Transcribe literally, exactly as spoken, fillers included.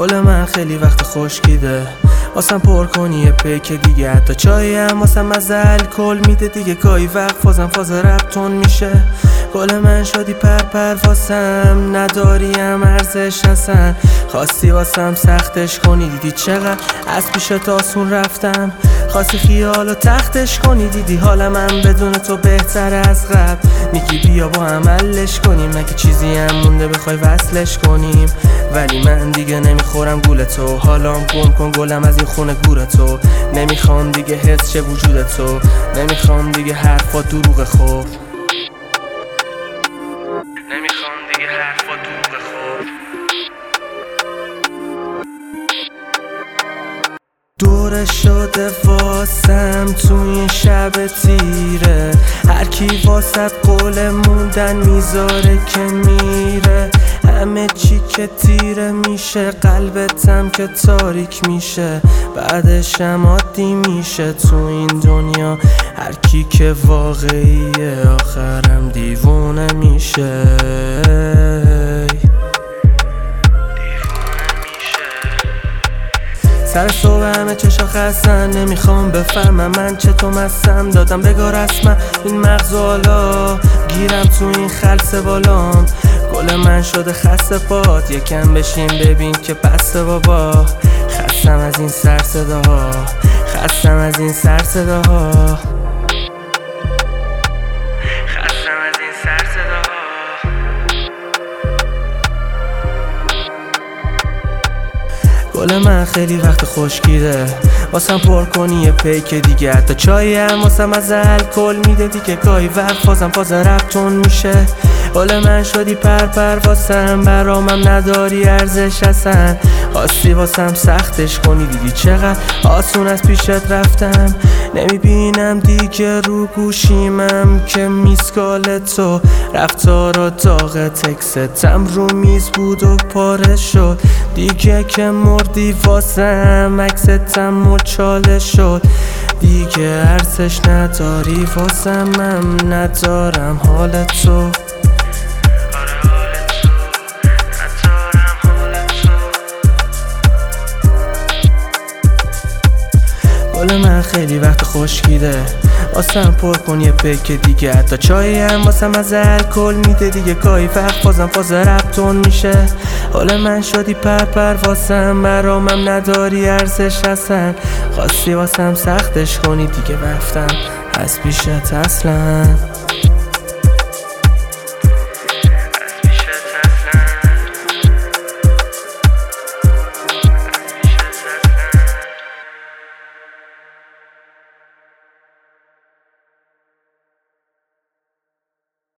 گل من خیلی وقت خشکیده، واسم پر کنی یه پیک دیگه. حتی چایی هم واسم از الکل میده دیگه. گاهی وقت فازم فاز ربطون میشه. گل من شدی پر پر واسم، نداریم ارزش اصلا. خواستی واسم سختش کنی، دیدی چقدر از پیشت آسون رفتم. خواستی خیالو تختش کنی، دیدی حال من بدون تو بهتر از قبل. میگی بیا با هم حلش کنیم، مگه چیزی هم مونده بخوای وصلش کنیم؟ ولی من دیگه نمیخورم گول تو، حالام گم کن گلم از این خونه گور تو. نمیخوام دیگه حس شه وجود تو، نمیخوام دیگه حرفا دروغ خوب، نمیخوام دیگه حرفا دروغ خوب. دوره شده واسم تو این شب تیره، هر کی واسط قول موندن میذاره که میره. همه چی که تیره میشه، قلبتم که تاریک میشه، بعدش هم عادی میشه تو این دنیا. هر کی که واقعیه آخرم دیوونه میشه. سر صبح همه چشا خستن، نمیخوام بفهمم من چطور مستم. دادم بگار رسمم این مغز حالا، گیرم تو این خلص بالام. گل من شده خسته پات، یکم بشین ببین که بسته بابا. خستم از این سر صداها، خستم از این سر صداها، خستم از این سر صداها. گل من خیلی وقت خشکیده، واسم پر کنی یه پیک دیگه. حتی چایی هم واسم از الکل میده دیگه. گاهی وقت فازم فاز ربطون میشه. گل من شدی پر پر واسم، برامم نداری ارزش اصلا. خواستی واسم سختش کنی، دیدی چقدر آسون از پیشت رفتم. نمیبینم دیگه رو گوشیمم که میسکال تو. رفتار و داغ تکستم رو میز بود و پاره شد دیگه. که مردی واسم عکستم مچاله شد دیگه. ارزش نداری واسم، من ندارم حال تو. گل من خیلی وقت خشکیده، واسم پر کن یه پیک دیگه. حتی چایی هم واسم از الکل میده دیگه. گاهی وقت فازم فاز ربطون میشه. حال من شدی پر پر واسم، برامم نداری ارزش اصلا. خواستی واسم سختش کنی دیگه، رفتم از پیشت اصلا.